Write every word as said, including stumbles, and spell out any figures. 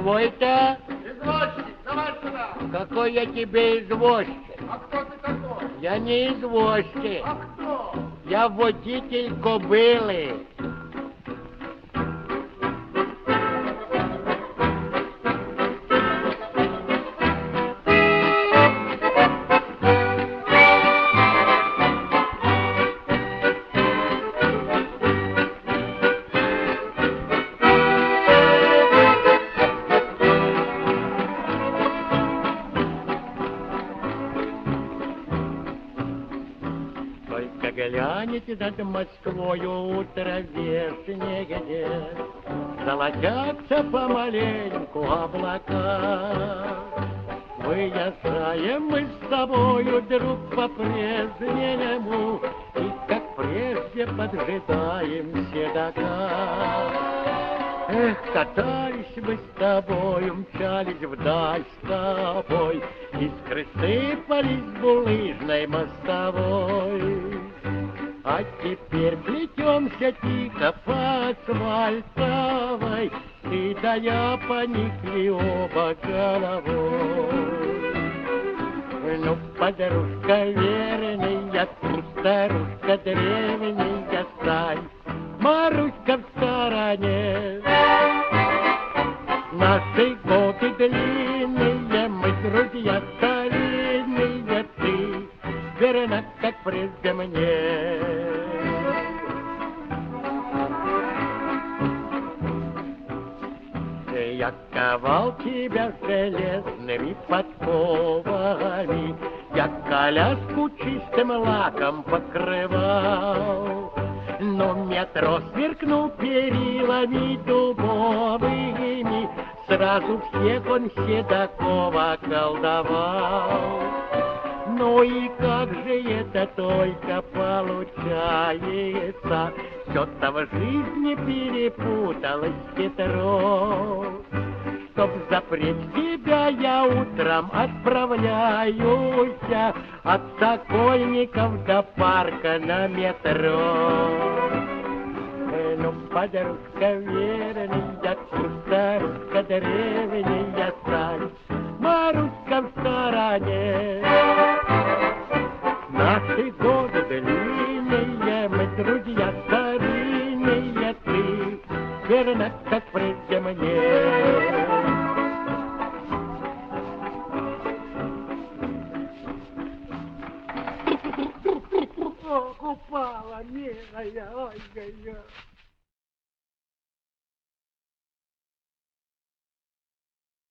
Кого это? Извозчик, давай сюда. Какой я тебе извозчик? А кто ты такой? Я не извозчик. А кто? Я водитель кобылы. Только глянете над Москвою утро вешнее, где золотятся помаленьку облака. Выезжаем мы с тобою, друг, по-прежнему, и, как прежде, поджидаем седока. Эх, катались мы с тобою, мчались вдаль с тобой, искры сыпались с булыжной мостовой. А теперь плетемся тихо по асфальтовой, ты да я поникли оба головой. Ну, подружка верная, ты, старушка древняя, стань, Маруська в стороне. Наши годы длинные, мы друзья старинные, ты верна, как прежде мне. Я ковал тебя железными подковами, я коляску чистым лаком покрывал. Но метро сверкнул перилами дубовыми, сразу всех он седаков околдовал. Ну и как же это только получается, все-то в жизни перепуталось хитро. Чтоб запреть тебя, я утром отправляюсь от Сокольников до парка на метро. Э, ну, подружка верная, старушка древняя, стань, Маруська в стороне. Наши годы длинные, мы друзья старинные, ты верна, как прежде мне. Упала, милая, ой-ой-ой.